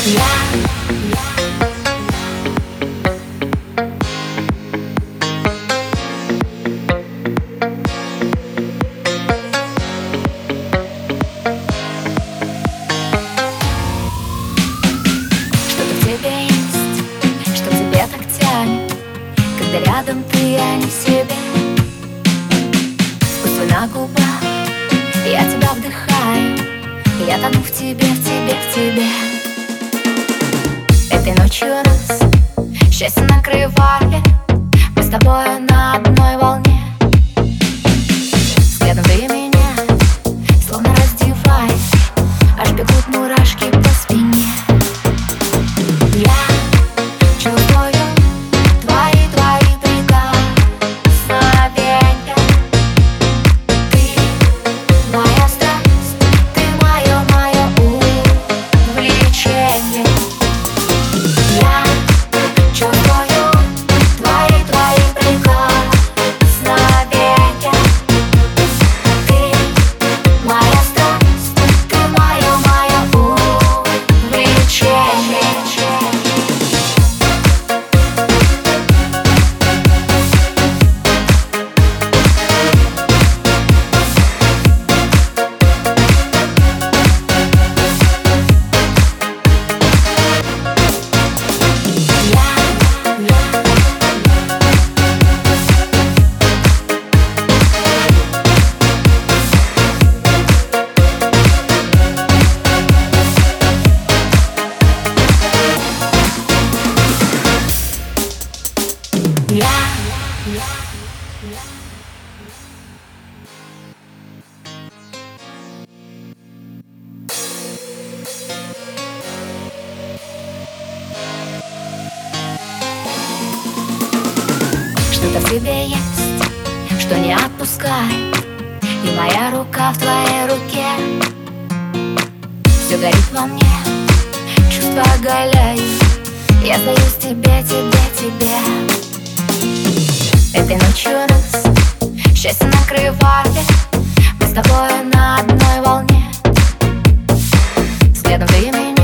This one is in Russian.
Что-то в тебе есть, что тебе так тянет, когда рядом ты, а не себе. Вкус твой на губах, я тебя вдыхаю, я тону в тебе, в тебе, в тебе. Этой ночью нас счастье накрывает, мы с тобой на одной волне. Взглядом ты меня словно раздеваешь, аж бегут мурашки по спине. Я чувствую твои прикосновения. Ты моя страсть, ты мое увлечение. Я чувствую твои прикосновения. Ты моя страсть, ты мое увлечение. Что-то в тебе есть, что не отпускает, и моя рука в твоей руке. Все горит во мне, чувства оголяют, я сдаюсь тебе, тебе, тебе. Этой ночью нас счастье накрывает, мы с тобой на одной волне. Взглядом ты меня